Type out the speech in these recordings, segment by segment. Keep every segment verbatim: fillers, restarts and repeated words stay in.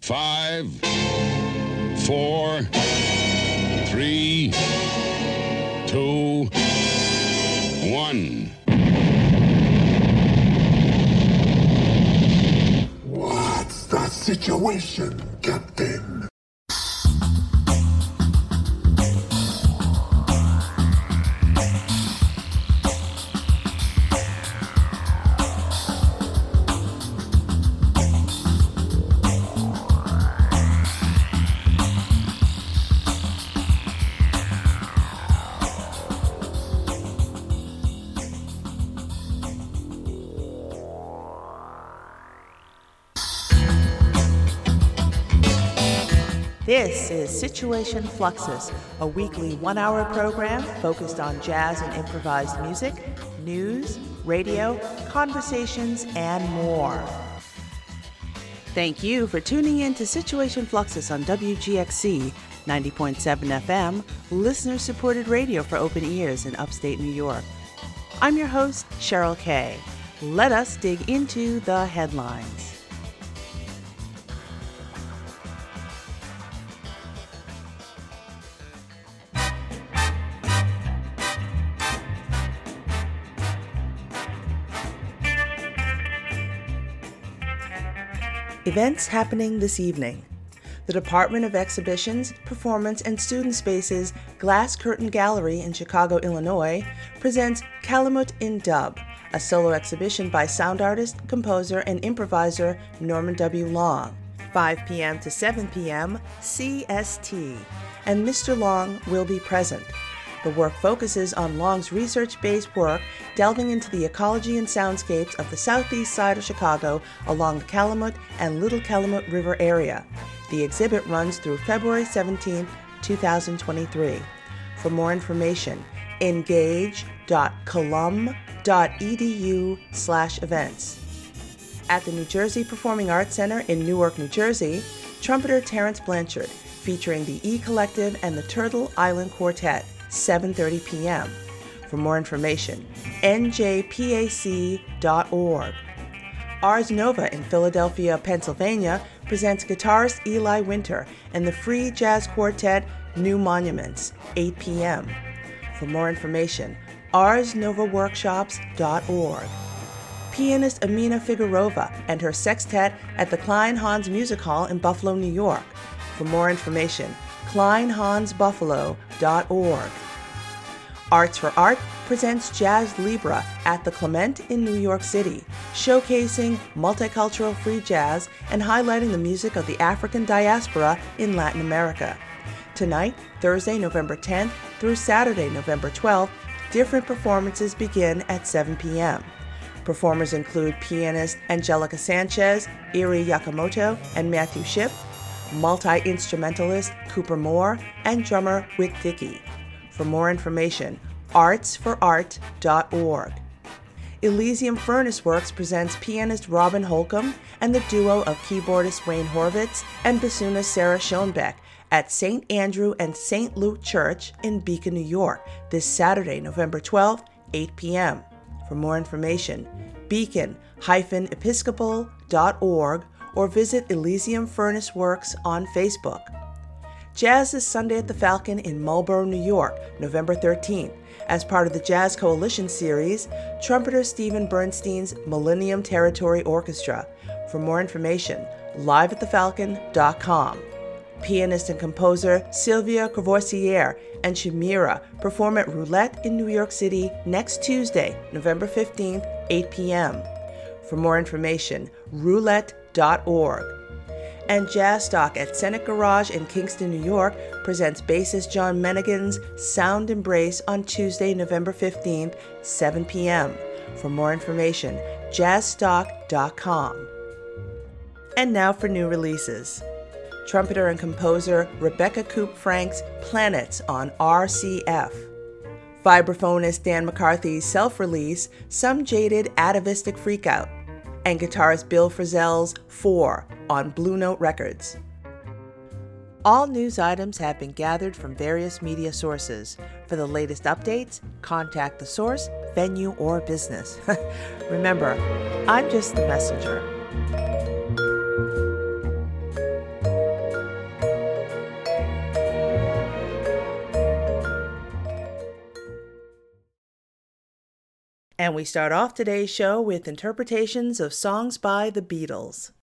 Five, four, three, two, one. What's the situation, Captain? This is Situation Fluxus, a weekly one-hour program focused on jazz and improvised music, news, radio, conversations, and more. Thank you for tuning in to Situation Fluxus on W G X C ninety point seven F M, listener-supported radio for open ears in upstate New York. I'm your host, Cheryl Kay. Let us dig into the headlines. Events happening this evening. The Department of Exhibitions, Performance, and Student Spaces Glass Curtain Gallery in Chicago, Illinois, presents Calamut in Dub, a solo exhibition by sound artist, composer, and improviser Norman W. Long, five p.m. to seven p.m. C S T, and Mister Long will be present. The work focuses on Long's research-based work delving into the ecology and soundscapes of the southeast side of Chicago along the Calamut and Little Calamut River area. The exhibit runs through February seventeenth, twenty twenty-three. For more information, engage dot colum dot e d u slash events. At the New Jersey Performing Arts Center in Newark, New Jersey, trumpeter Terrence Blanchard, featuring the E Collective and the Turtle Island Quartet, seven thirty p.m. For more information, n j p a c dot org. Ars Nova in Philadelphia, Pennsylvania presents guitarist Eli Winter and the Free Jazz Quartet New Monuments, eight p.m. For more information, ars nova workshops dot org. Pianist Amina Figurova and her sextet at the Klein Hans Music Hall in Buffalo, New York. For more information, klein hans buffalo dot org. Arts for Art presents Jazz Libra at the Clement in New York City, showcasing multicultural free jazz and highlighting the music of the African diaspora in Latin America. Tonight, Thursday, November tenth through Saturday, November twelfth, different performances begin at seven p.m. Performers include pianist Angelica Sanchez, Iri Yakamoto, and Matthew Shipp, multi-instrumentalist Cooper Moore, and drummer Whit Dickey. For more information, arts for art dot org. Elysium Furnace Works presents pianist Robin Holcomb and the duo of keyboardist Wayne Horvitz and bassoonist Sarah Schoenbeck at Saint Andrew and Saint Luke Church in Beacon, New York, this Saturday, November twelfth, eight p.m. For more information, beacon dash episcopal dot org or visit Elysium Furnace Works on Facebook. Jazz this Sunday at the Falcon in Marlborough, New York, November thirteenth. As part of the Jazz Coalition series, trumpeter Stephen Bernstein's Millennium Territory Orchestra. For more information, live at the falcon dot com. Pianist and composer Sylvia Courvoisier and Chimera perform at Roulette in New York City next Tuesday, November fifteenth, eight p.m. For more information, roulette dot org. And Jazz Stock at Senate Garage in Kingston, New York presents bassist John Menigan's Sound Embrace on Tuesday, November fifteenth, seven p.m. For more information, jazz stock dot com. And now for new releases. Trumpeter and composer Rebecca Coop Frank's Planets on R C F. Vibraphonist Dan McCarthy's self-release Some Jaded Atavistic Freakout. And guitarist Bill Frisell's Four on Blue Note Records. All news items have been gathered from various media sources. For the latest updates, contact the source, venue, or business. Remember, I'm just the messenger. And we start off today's show with interpretations of songs by the Beatles.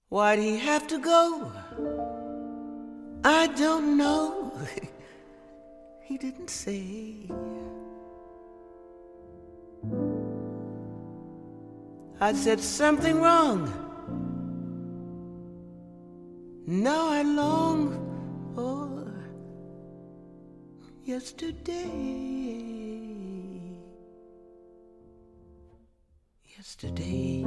Why'd he have to go? I don't know. He didn't say. I said something wrong. Now I long for yesterday. Yesterday.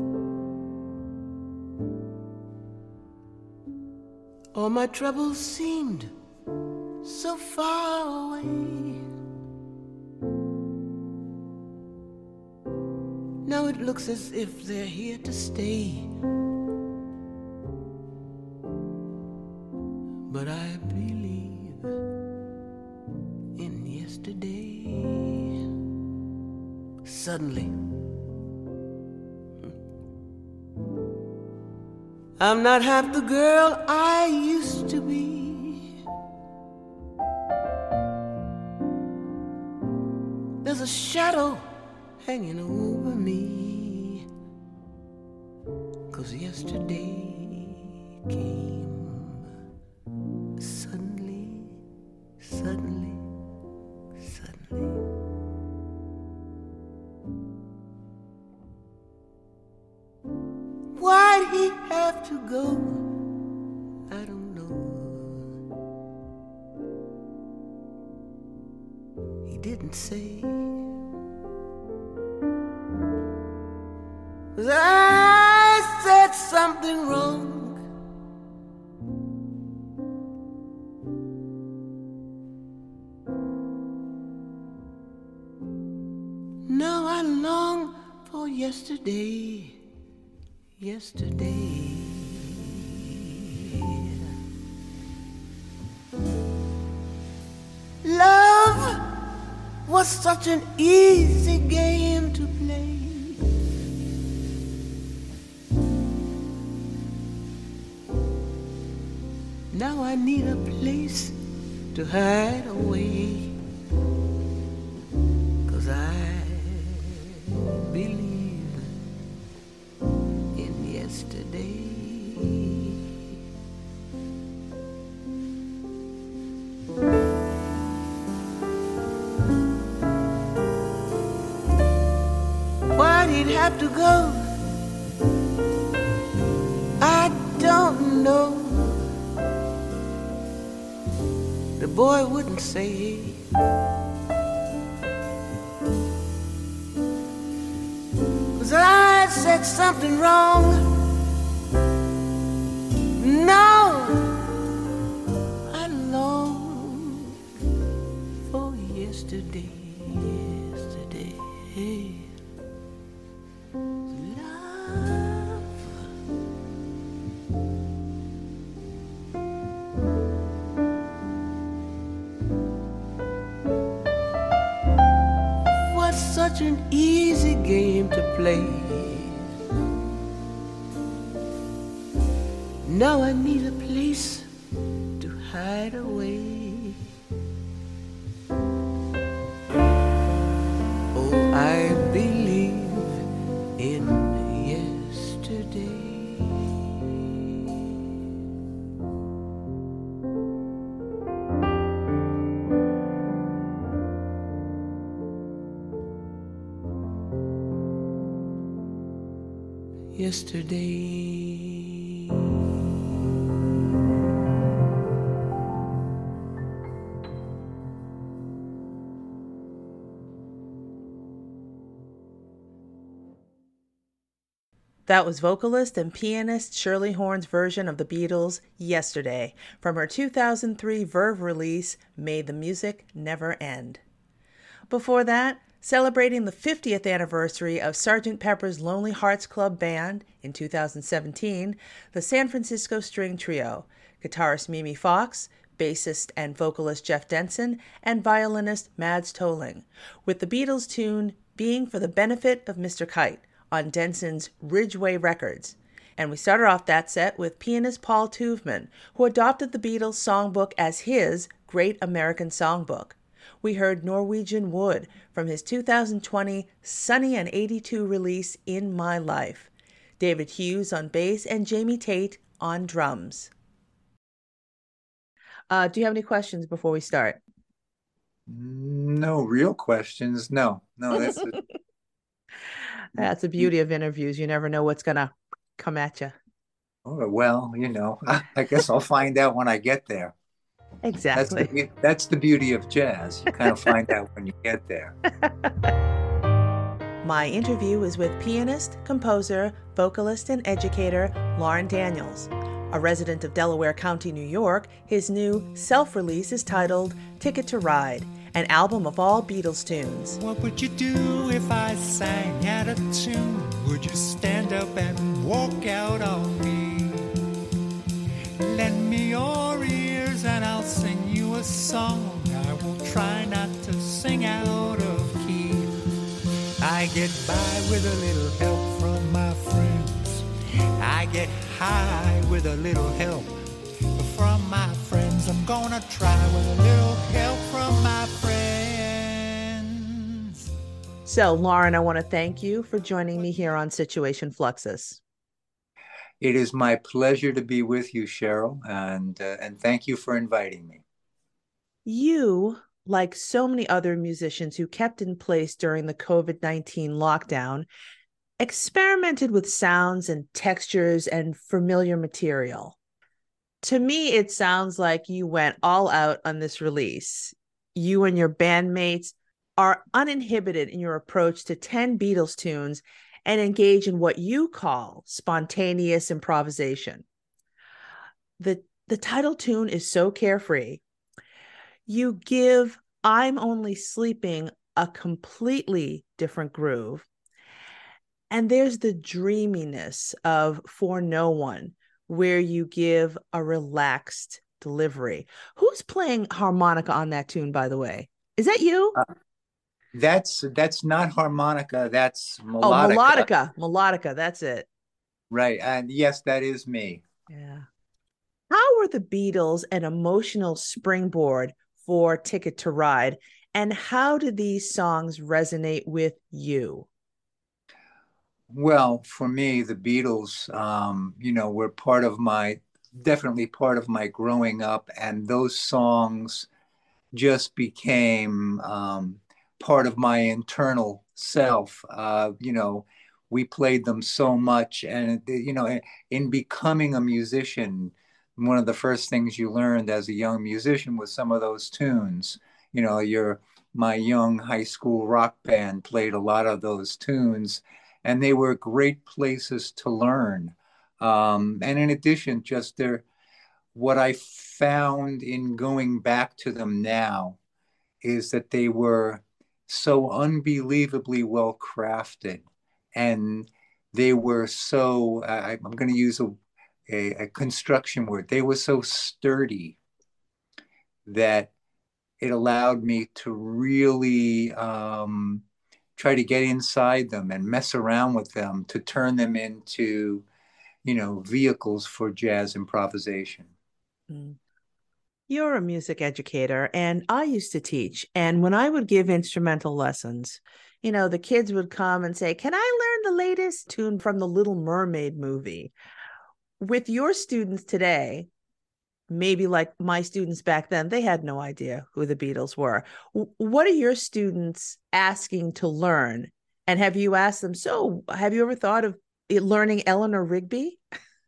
All my troubles seemed so far away. Now it looks as if they're here to stay. But I believe in yesterday. Suddenly, I'm not half the girl I used to be. There's a shadow hanging over me, 'cause yesterday came suddenly, suddenly, suddenly. Why'd he have to go? I don't know. He didn't say. 'Cause I said something wrong. Now I long for yesterday. Yesterday. Love was such an easy game to play. Now I need a place to hide away, 'cause I believe in yesterday. Why'd he have to go? I don't know. The boy wouldn't say. 'Cause I said something wrong. No, I long for yesterday. Yesterday. Love. What's such an easy game to play? Now I need a place to hide away. Oh, I believe in yesterday. Yesterday. That was vocalist and pianist Shirley Horn's version of the Beatles' Yesterday from her two thousand three Verve release, May the Music Never End. Before that, celebrating the fiftieth anniversary of Sergeant Pepper's Lonely Hearts Club Band in two thousand seventeen, the San Francisco String Trio, guitarist Mimi Fox, bassist and vocalist Jeff Denson, and violinist Mads Tolling, with the Beatles tune Being for the Benefit of Mister Kite on Denson's Ridgeway Records. And we started off that set with pianist Paul Tuvman, who adopted the Beatles songbook as his Great American Songbook. We heard Norwegian Wood from his two thousand twenty Sunny and eighty-two release In My Life. David Hughes on bass, and Jamie Tate on drums. Uh, do you have any questions before we start? No real questions. No, no, that's a, That's the beauty of interviews. You never know what's going to come at you. oh, well, you know, I guess I'll find out when I get there. That's Exactly. the, that's the beauty of jazz. You kind of find out when you get there. My interview is with pianist, composer, vocalist, and educator Lauren Daniels. A resident of Delaware County, New York, his new self-release is titled Ticket to Ride, an album of all Beatles tunes. What would you do if I sang out of tune? Would you stand up and walk out on me? Lend me your ears and I'll sing you a song. I will try not to sing out of key. I get by with a little help from my friends. I get high with a little help from my friends. I'm gonna try with a little help from my friends. So, Lauren, I want to thank you for joining me here on Situation Fluxus. It is my pleasure to be with you, Cheryl, and uh, and thank you for inviting me. You, like so many other musicians who kept in place during the COVID nineteen lockdown, experimented with sounds and textures and familiar material. To me, it sounds like you went all out on this release. You and your bandmates are uninhibited in your approach to ten Beatles tunes and engage in what you call spontaneous improvisation. The, the title tune is so carefree. You give I'm Only Sleeping a completely different groove. And there's the dreaminess of For No One, where you give a relaxed delivery. Who's playing harmonica on that tune, by the way? Is that you? Uh, that's that's not harmonica. That's melodica. Oh, melodica. Melodica. That's it. Right. And yes, that is me. Yeah. How were the Beatles an emotional springboard for Ticket to Ride? And how do these songs resonate with you? Well, for me, the Beatles, um, you know, were part of my, definitely part of my growing up. And those songs just became um, part of my internal self. Uh, you know, we played them so much. And, you know, in becoming a musician, one of the first things you learned as a young musician was some of those tunes. You know, your, my young high school rock band played a lot of those tunes. And they were great places to learn. Um, and in addition, just their, what I found in going back to them now is that they were so unbelievably well crafted. And they were so, I, I'm going to use a, a, a construction word, they were so sturdy that it allowed me to really, um, try to get inside them and mess around with them to turn them into, you know, vehicles for jazz improvisation. You're a music educator, and I used to teach. And when I would give instrumental lessons, you know, the kids would come and say, can I learn the latest tune from the Little Mermaid movie? With your students today, maybe like my students back then, they had no idea who the Beatles were. What are your students asking to learn? And have you asked them, so have you ever thought of learning Eleanor Rigby?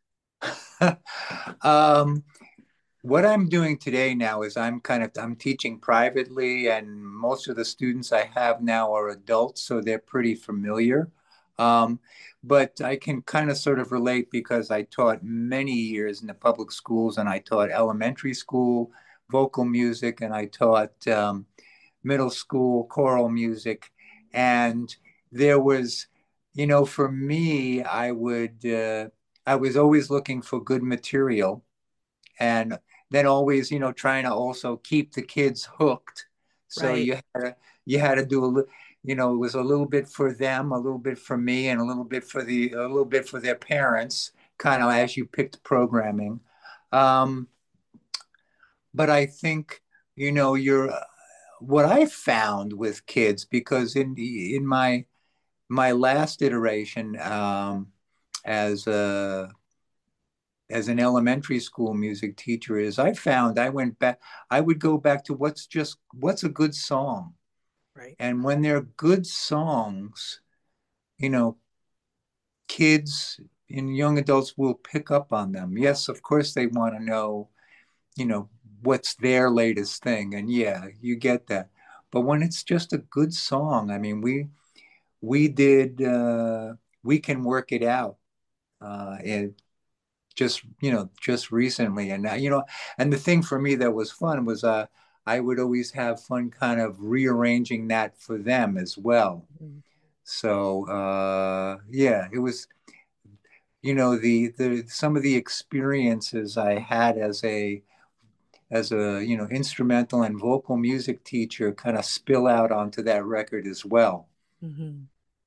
um, what I'm doing today now is I'm kind of, I'm teaching privately, and most of the students I have now are adults, so they're pretty familiar. Um, but I can kind of sort of relate because I taught many years in the public schools, and I taught elementary school vocal music, and I taught um, middle school choral music. And there was, you know, for me, I would, uh, I was always looking for good material, and then always, you know, trying to also keep the kids hooked. So Right. you had to, you had to do a little, you know, it was a little bit for them, a little bit for me, and a little bit for the, a little bit for their parents, kind of as you picked programming. Um, but I think, you know, you're, what I found with kids, because in in my my last iteration, um, as a as an elementary school music teacher is I found I went back, I would go back to what's just, what's a good song? Right. And when they're good songs, you know, kids and young adults will pick up on them. Yes, of course they want to know, you know, what's their latest thing. And yeah, you get that. But when it's just a good song, I mean, we, we did, uh, We Can Work It Out. Uh, it, just you know just recently, and uh, you know and the thing for me that was fun was uh I would always have fun kind of rearranging that for them as well. Mm-hmm. So uh yeah, it was, you know the the some of the experiences I had as a as a you know instrumental and vocal music teacher kind of spill out onto that record as well. Mm-hmm.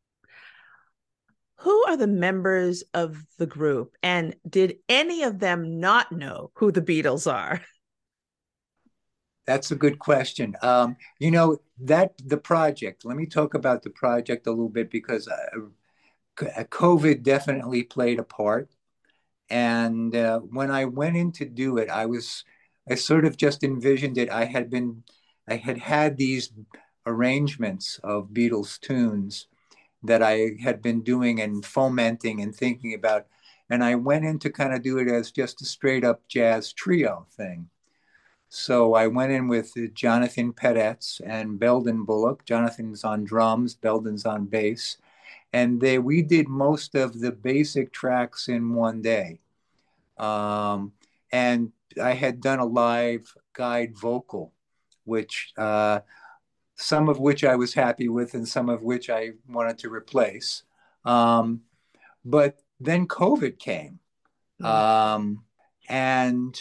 Who are the members of the group, and did any of them not know who the Beatles are? That's a good question. Um, you know, that the project, let me talk about the project a little bit, because uh, COVID definitely played a part. And uh, when I went in to do it, I was, I sort of just envisioned it. I had been, I had had these arrangements of Beatles tunes that I had been doing and fomenting and thinking about. And I went in to kind of do it as just a straight up jazz trio thing. So I went in with Jonathan Pedets and Belden Bullock. Jonathan's on drums, Belden's on bass. And they, we did most of the basic tracks in one day. Um, and I had done a live guide vocal, which uh, some of which I was happy with and some of which I wanted to replace. Um, but then COVID came. Um, and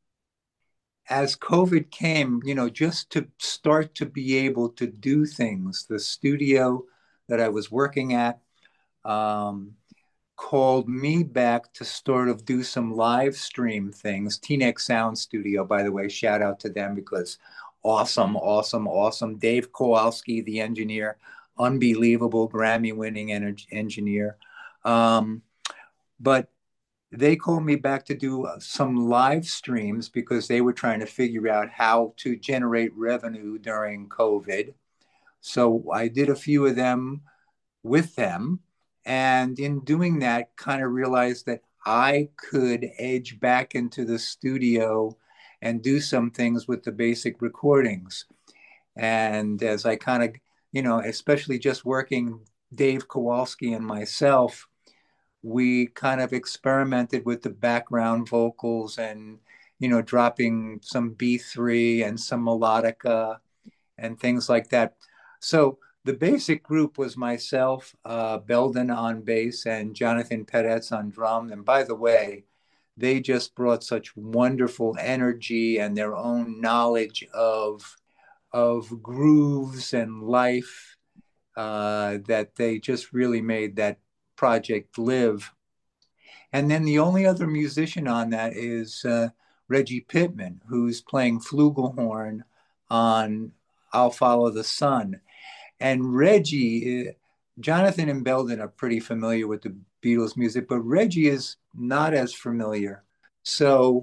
as COVID came, you know, just to start to be able to do things, the studio that I was working at um, called me back to sort of do some live stream things. T-Nex Sound Studio, by the way, shout out to them, because awesome, awesome, awesome. Dave Kowalski, the engineer, unbelievable Grammy-winning en- engineer. Um, but they called me back to do some live streams because they were trying to figure out how to generate revenue during COVID. So I did a few of them with them. And in doing that, kind of realized that I could edge back into the studio and do some things with the basic recordings. And as I kind of, you know, especially just working Dave Kowalski and myself, we kind of experimented with the background vocals and, you know, dropping some B three and some melodica and things like that. So the basic group was myself, uh, Belden on bass, and Jonathan Pedets on drum. And by the way, they just brought such wonderful energy and their own knowledge of, of grooves and life uh, that they just really made that project live. And then the only other musician on that is uh, Reggie Pittman, who's playing flugelhorn on I'll Follow the Sun. And Reggie, Jonathan and Belden are pretty familiar with the Beatles music, but Reggie is not as familiar. So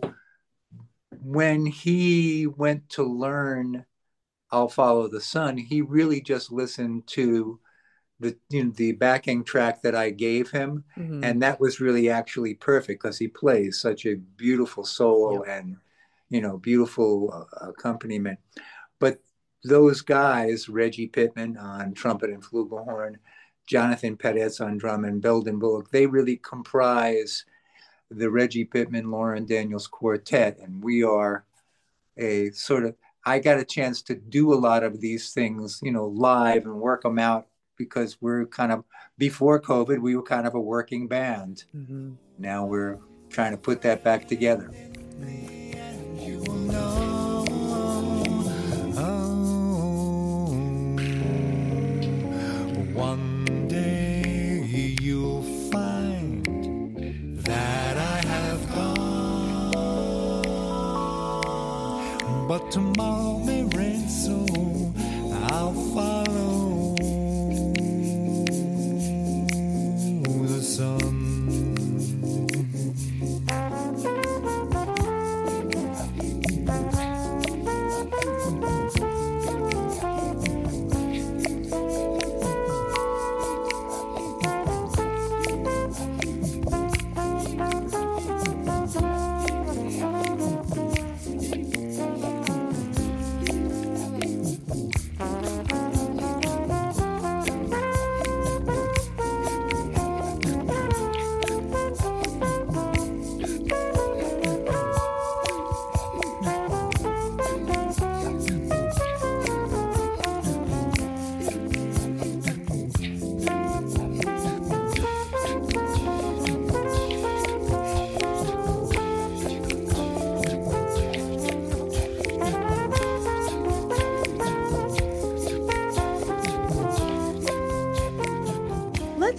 when he went to learn I'll Follow the Sun, he really just listened to the you know the backing track that I gave him, mm-hmm. and that was really actually perfect because he plays such a beautiful solo, yep. and you know beautiful uh, accompaniment. But those guys, Reggie Pittman on trumpet and flugelhorn, Jonathan Pedets on drum, and Belden Bullock, they really comprise the Reggie Pittman, Lauren Daniels Quartet, and we are a sort of. I got a chance to do a lot of these things, you know, live and work them out. Because we're kind of, before COVID, we were kind of a working band. Mm-hmm. Now we're trying to put that back together. One day you'll find that I have gone, but tomorrow may rain, so I'll follow the sun.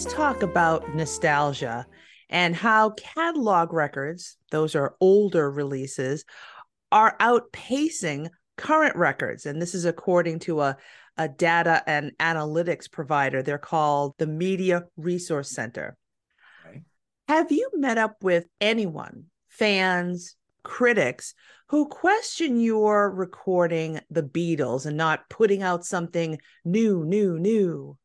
let's talk about nostalgia and how catalog records, those are older releases, are outpacing current records. And this is according to a, a data and analytics provider. They're called the Media Resource Center. Right. Have you met up with anyone, fans, critics, who question your recording the Beatles and not putting out something new, new, new?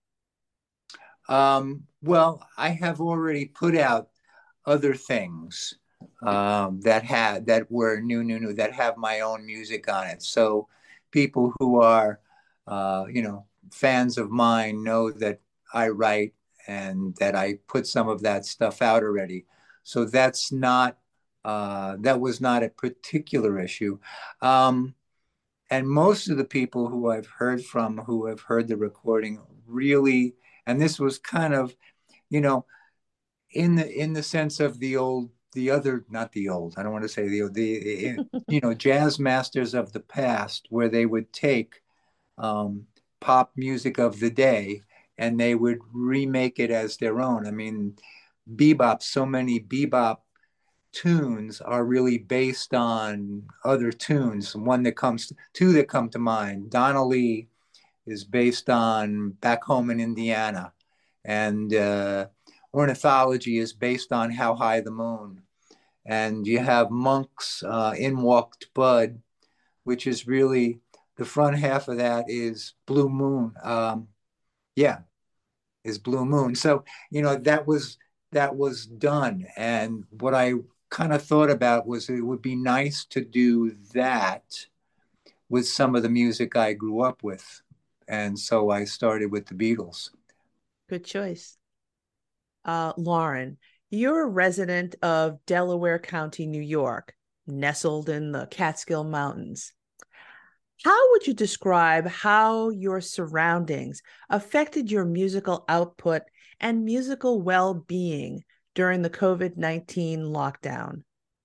Um, well, I have already put out other things um, that had that were new, new, new, that have my own music on it. So people who are, uh, you know, fans of mine know that I write and that I put some of that stuff out already. So that's not, uh, that was not a particular issue. Um, and most of the people who I've heard from who have heard the recording really, and this was kind of, you know, in the in the sense of the old, the other, not the old, I don't want to say the the you know, jazz masters of the past, where they would take um, pop music of the day and they would remake it as their own. I mean, bebop, so many bebop tunes are really based on other tunes. One that comes, two that come to mind. Donna Lee is based on Back Home in Indiana, and uh, Ornithology is based on How High the Moon. And you have Monk's uh, In Walked Bud, which is really, the front half of that is Blue Moon. Um, yeah, is Blue Moon. So, you know, that was, that was done. And what I kind of thought about was it would be nice to do that with some of the music I grew up with. And so I started with the Beatles. Good choice. Uh, Lauren, you're a resident of Delaware County, New York, nestled in the Catskill Mountains. How would you describe how your surroundings affected your musical output and musical well-being during the COVID nineteen lockdown?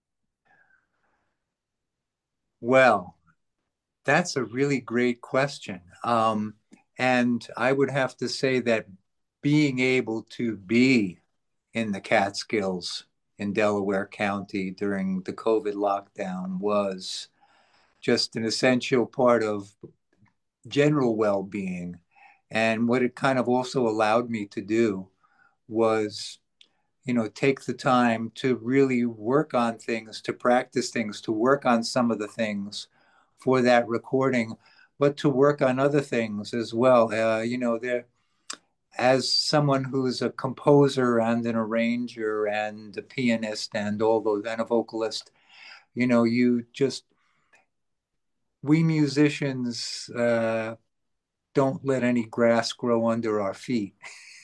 Well, that's a really great question. Um, and I would have to say that being able to be in the Catskills in Delaware County during the COVID lockdown was just an essential part of general well-being. And what it kind of also allowed me to do was, you know, take the time to really work on things, to practice things, to work on some of the things for that recording, but to work on other things as well. Uh, you know, there, as someone who's a composer and an arranger and a pianist and all those, and a vocalist, you know, you just, we musicians uh, don't let any grass grow under our feet.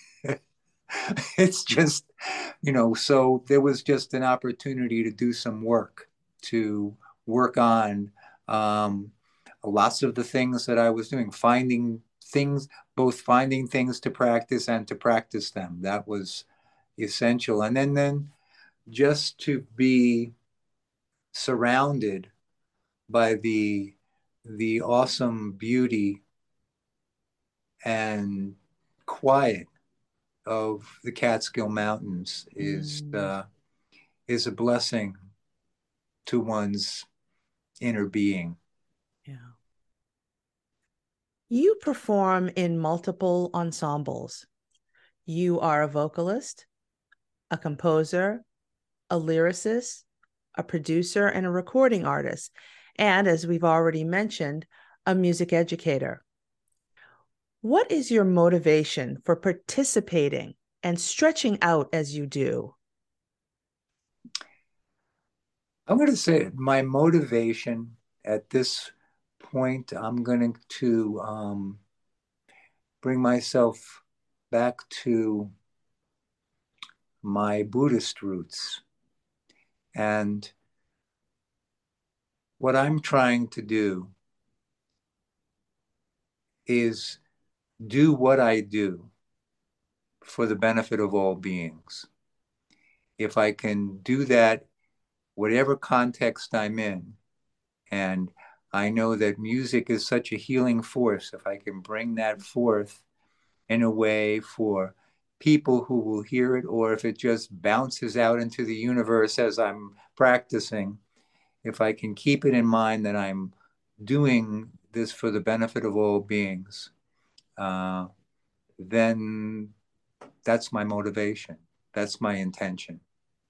It's just, you know, so there was just an opportunity to do some work, to work on um, lots of the things that I was doing, finding things, both finding things to practice and to practice them. That was essential. And then, then just to be surrounded by the, the awesome beauty and quiet of the Catskill Mountains is Mm. uh, is a blessing to one's inner being. Yeah. You perform in multiple ensembles. You are a vocalist, a composer, a lyricist, a producer, and a recording artist. And as we've already mentioned, a music educator. What is your motivation for participating and stretching out as you do? I'm going to say my motivation at this point, I'm going to um, bring myself back to my Buddhist roots. And what I'm trying to do is do what I do for the benefit of all beings. If I can do that, whatever context I'm in, and I know that music is such a healing force, if I can bring that forth in a way for people who will hear it, or if it just bounces out into the universe as I'm practicing, if I can keep it in mind that I'm doing this for the benefit of all beings, uh, then that's my motivation. That's my intention.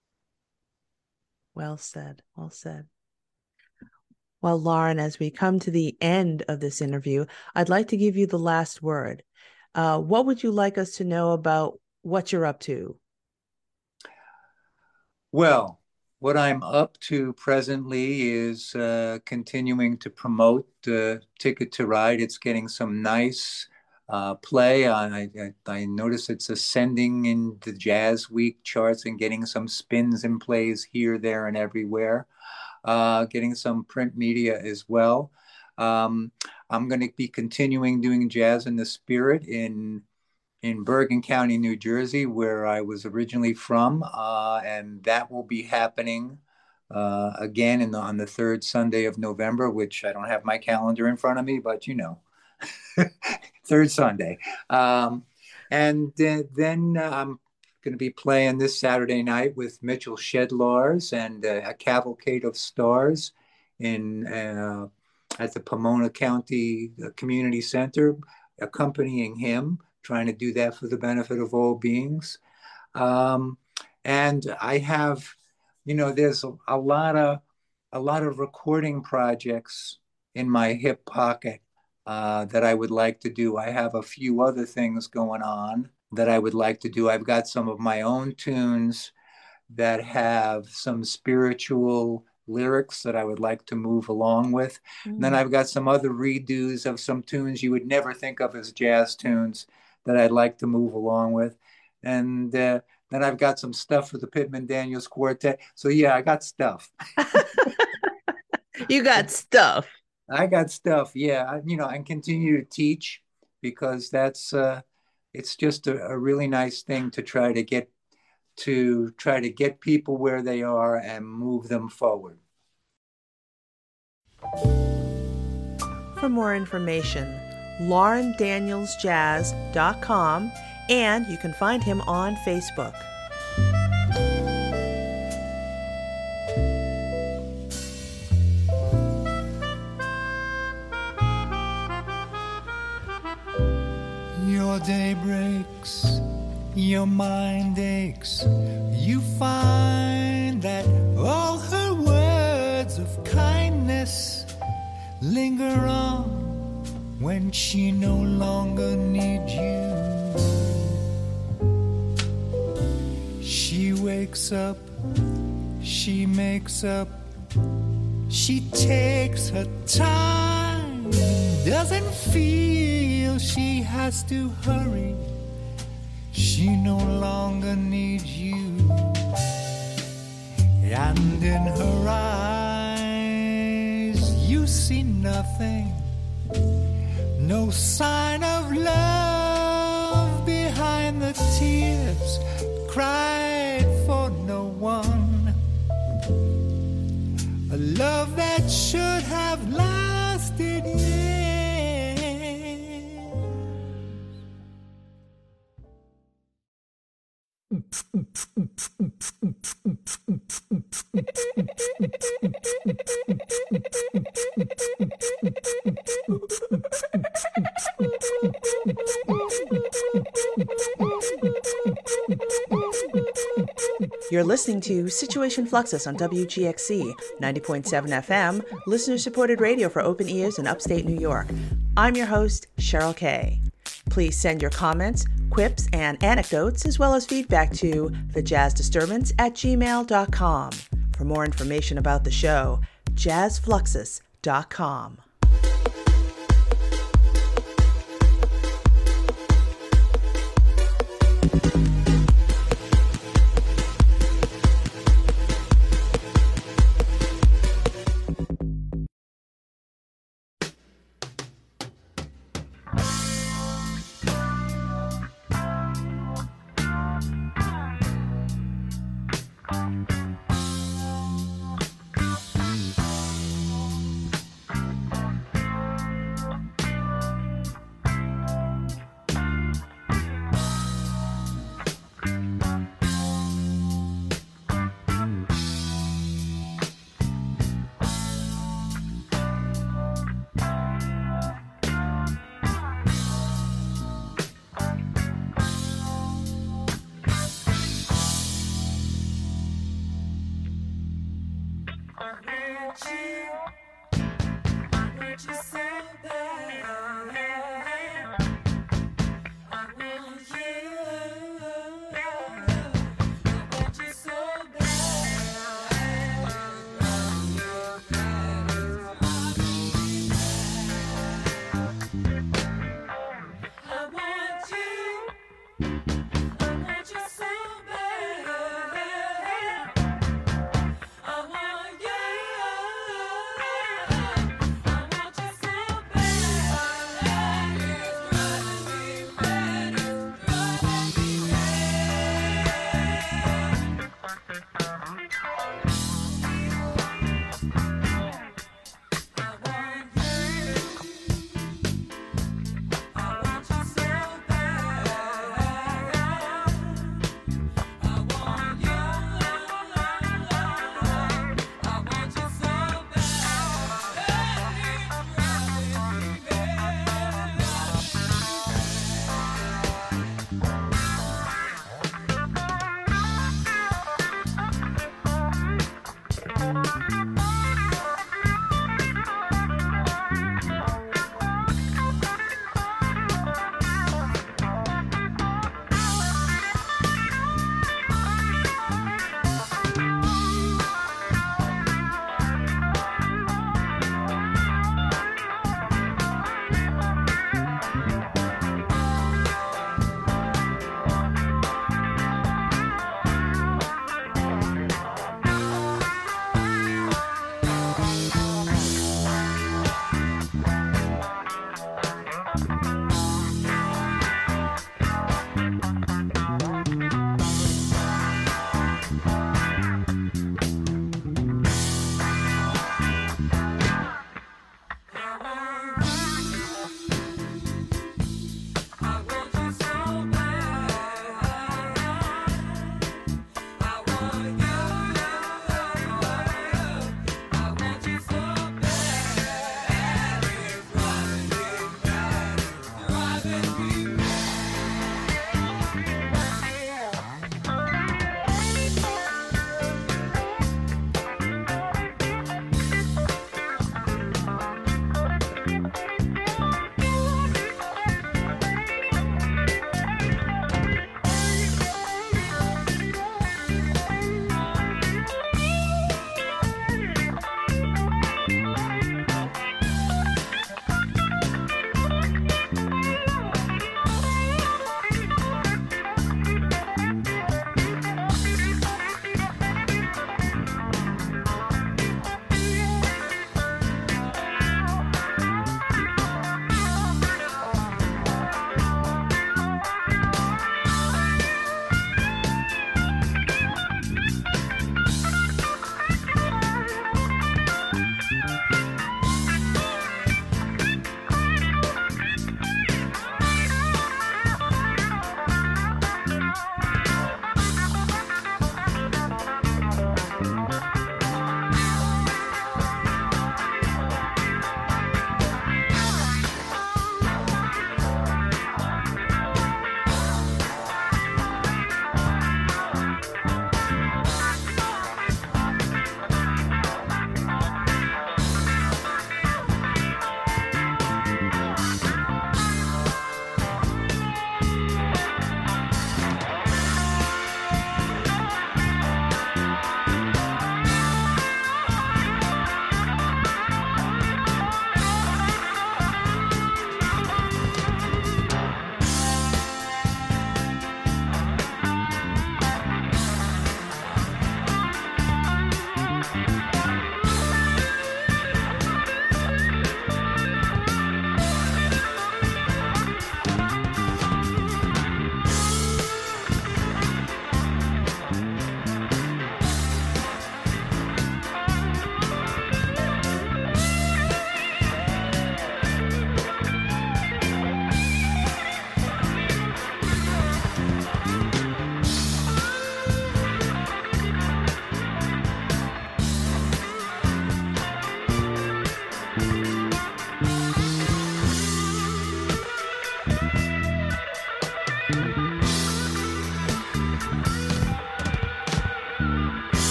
Well said. Well said. Well, Loren, as we come to the end of this interview, I'd like to give you the last word. Uh, what would you like us to know about what you're up to? Well, what I'm up to presently is uh, continuing to promote uh, Ticket to Ride. It's getting some nice uh, play. I, I, I notice it's ascending in the Jazz Week charts and getting some spins and plays here, there, and everywhere. Uh, getting some print media as well. Um, I'm going to be continuing doing Jazz in the Spirit in in Bergen County, New Jersey, where I was originally from, uh, and that will be happening uh, again in the, on the third Sunday of November, which I don't have my calendar in front of me, but you know, third Sunday. Um, and then, then uh, I'm going to be playing this Saturday night with Mitchell Shedlars and uh, a Cavalcade of Stars in uh, at the Pomona County Community Center, accompanying him, trying to do that for the benefit of all beings. Um, and I have, you know, there's a, a lot of a lot of recording projects in my hip pocket uh, that I would like to do. I have a few other things going on that I would like to do. I've got some of my own tunes that have some spiritual lyrics that I would like to move along with. Mm. And then I've got some other redos of some tunes you would never think of as jazz tunes that I'd like to move along with. And uh, then I've got some stuff for the Pittman Daniels Quartet. So yeah, I got stuff. You got stuff. I got stuff, yeah. I, you know, and continue to teach, because that's, uh, it's just a, a really nice thing to try to get to try to get people where they are and move them forward. For more information, Loren Daniels Jazz dot com, and you can find him on Facebook. Your day breaks, your mind aches, you find that all her words of kindness linger on when she no longer needs you. She wakes up, she makes up, she takes her time, doesn't feel she has to hurry. She no longer needs you. And in her eyes you see nothing, no sign of love behind the tears cried for no one. A love that should have lasted years. You're listening to Situation Fluxus on W G X C, ninety point seven F M, listener-supported radio for open ears in upstate New York. I'm your host, Cheryl Kay. Please send your comments, quips, and anecdotes, as well as feedback to thejazzdisturbance at gmail dot com. For more information about the show, jazz fluxus dot com.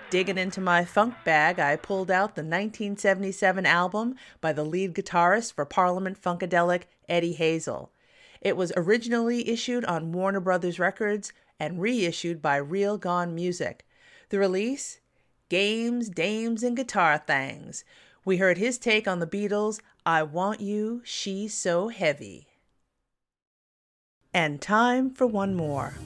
Digging into my funk bag, I pulled out the nineteen seventy-seven album by the lead guitarist for Parliament Funkadelic, Eddie Hazel. It was originally issued on Warner Brothers Records and reissued by Real Gone Music. The release? Games, Dames, and Guitar Things. We heard his take on the Beatles' I Want You, She's So Heavy. And time for one more.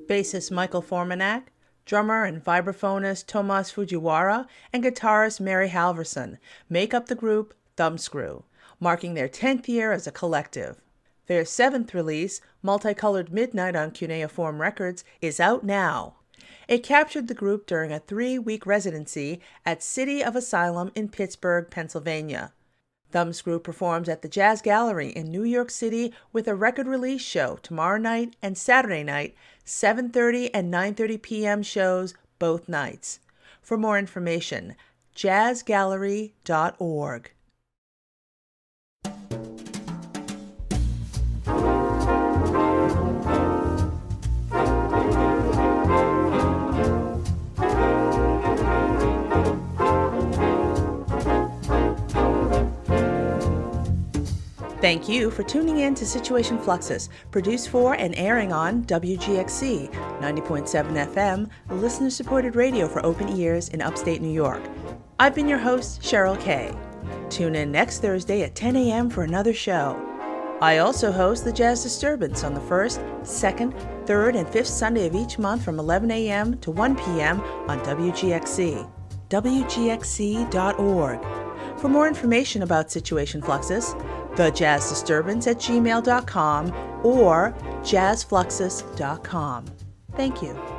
Bassist Michael Formanak, drummer and vibraphonist Tomas Fujiwara, and guitarist Mary Halverson make up the group Thumbscrew, marking their tenth year as a collective. Their seventh release, Multicolored Midnight on Cuneiform Records, is out now. It captured the group during a three-week residency at City of Asylum in Pittsburgh, Pennsylvania. Thumbscrew performs at the Jazz Gallery in New York City with a record release show tomorrow night and Saturday night, seven thirty and nine thirty p.m. shows both nights. For more information, jazz gallery dot org. Thank you for tuning in to Situation Fluxus, produced for and airing on W G X C, ninety point seven F M, listener-supported radio for open ears in upstate New York. I've been your host, Cheryl Kay. Tune in next Thursday at ten a.m. for another show. I also host the Jazz Disturbance on the first, second, third, and fifth Sunday of each month from eleven a.m. to one p.m. on W G X C, W G X C dot org. For more information about Situation Fluxus, the Jazz Disturbance at gmail dot com or jazz fluxus dot com. Thank you.